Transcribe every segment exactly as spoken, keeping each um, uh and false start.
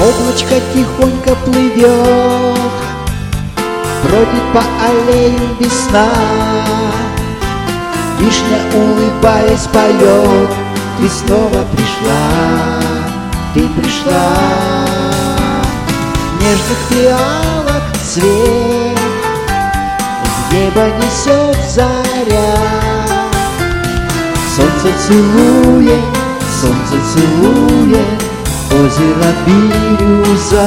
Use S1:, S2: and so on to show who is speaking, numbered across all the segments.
S1: Облачко тихонько плывет, бродит по аллеям весна. Вишня, улыбаясь, поет: ты снова пришла, ты пришла. Нежных фиалок цвет в небо несет заря. Солнце целует, солнце целует озеро Бирюза.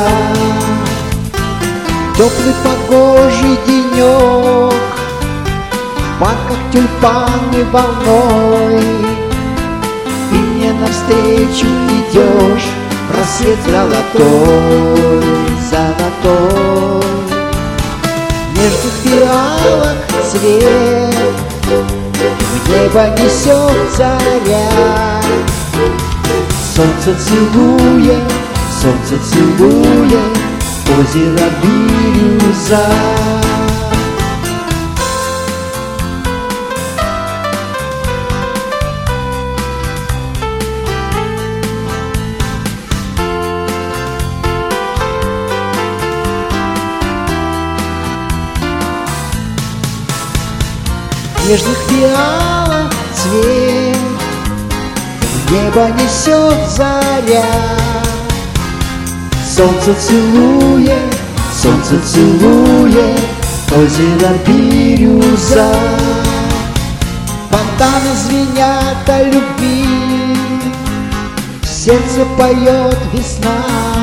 S1: Теплый погожий денек, в парках тюльпаны волной. Ты мне навстречу идешь, рассвет золотой, золотой. Нежных фиалок цвет в небо несет заря. Солнце целует, солнце целует озеро Бирюза. Нежных фиалок цвет в небо несет заря. Солнце целует, солнце целует озеро Бирюза. Фонтаны звенят о любви, в сердце поет весна.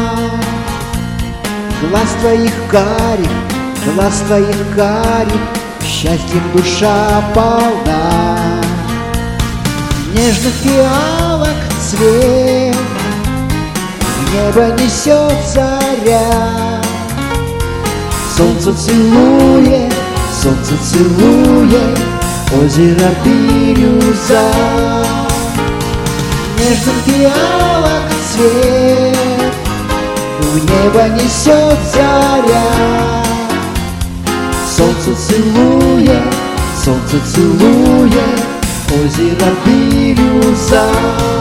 S1: Глаз твоих карих, глаз твоих карих, счастьем душа полна. Нежных фиалок цвет в небо несет заря. Солнце целует, солнце целует озеро Бирюза. Нежных фиалок цвет в небо несет заря. Солнце целует, солнце целует озеро Бирюза.